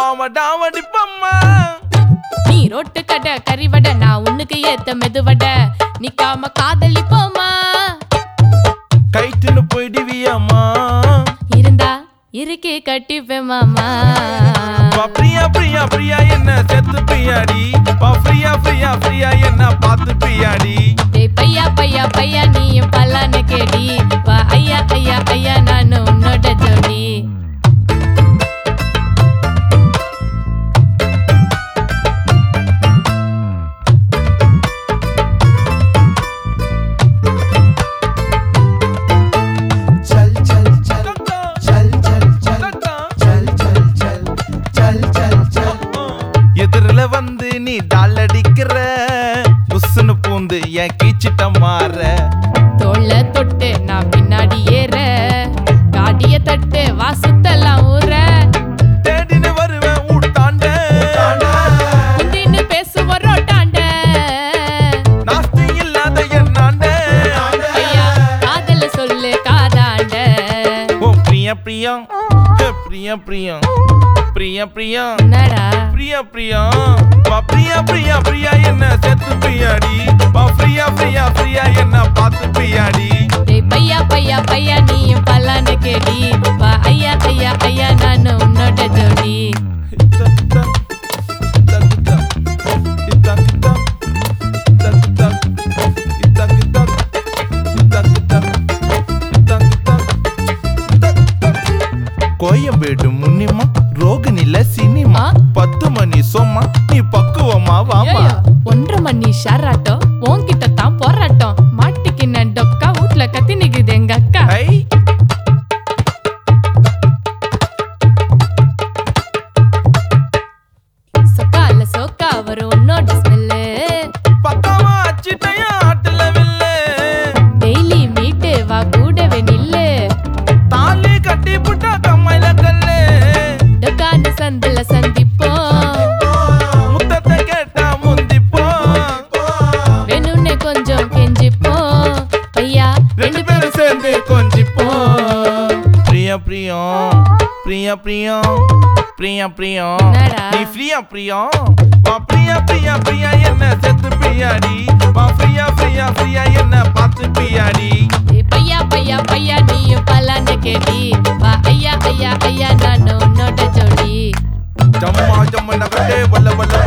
பாவடாவடி பம்மா நீ ரோட்டு கடை கறிவடை நான் உனக்கு ஏத்த மெதுவடை நிக்காம காதலி போமா கைட்டுன்னு போயிடுவியாமா இருந்தா இருக்கே கட்டிப்பேன் மாமா பிரியா பிரியா பிரியா என்ன செத்து பிரியாடி ஃப்ரீயா ஃப்ரீயா ஃப்ரீயா என்ன பார்த்து பிரியாடி பையா பையா பையா நீயும் பல்லான கேடி வா ஐயா ஐயா ஐயா நானு உன்னோட ஜோடி எதிரில வந்து நீ டால் அடிக்கிற புஸ்ஸுன்னு பூந்து என் கீச்சிட்ட மாற தோள தொட்டு நான் பின்னாடி ஏற காடிய தட்டு வாசுத்தெல்லாம் ஊற தேடின்னு வருவேன் ஊட்டாண்ட முந்தின்னு பேசுவோம் ரோட்டாண்ட நாஸ்தி இல்லாத என்னாண்ட ஐயா காதல சொல்லு காதாண்ட ஓ பிரியா பிரியா பிரியா பிரியா பிரியா பிரியா என்னடா பிரியா பிரியா பிரியா பிரியா பிரியா என்ன செத்து பிரியாடி ஃப்ரீயா ஃப்ரீயா ஃப்ரீயா என்ன பார்த்து பிரியாடி பையா பையா பையா நீயும் பல்லான கேடி வா ஐயா ஐயா ஐயா நானு உன்னோட ஜோடி கோயம்பேடு முன்னிமா ரோகிணில சினிமா 10 மணி சொம்மா நீ பக்குவமா வாமா 1:30 மணி ஷாராட்டம் உன்கிட்ட தான் போராட்டம் மாட்டிக்கு நான் டொக்கா வீட்ல கத்தி நிக்குது எங்க அக்கா ஐ சொக்கால சோக்கா வரும் உன்னோட ஸ்மெல்லு பக்காவா அச்சிட்டையா ஆட்டுல வில்லு டெய்லி மீட்டு வா கூடவே நில்லு தாலி கட்டி புட்டா கம்மையில கல்லு டொக்கான சந்தில சந்திப்போம் முத்தத்தை கேட்டா முந்திப்போம் வேணும்னே கொஞ்சம் கெஞ்சிப்போம் ஐயா ரெண்டு பேரும் சேர்ந்து கொஞ்சிப்போம் பிரியா பிரியம் பிரியா பிரியம் பிரியா பிரியம் என்னடா? நீ ஃப்ரீயா பிரியம் பிரியா பிரியா பிரியா என்ன செத்து பிரியாடி ஃப்ரீயா ஃப்ரீயா ஃப்ரீயா என்ன பார்த்து பிரியாடி பையா பையா பையா நீயும் பல்லான கேடி வா ஐயா ஐயா ஐயா நானு உன்னோட ஜோடி ஜம்மா ஜம்ம நகட்டே வல்ல வல்ல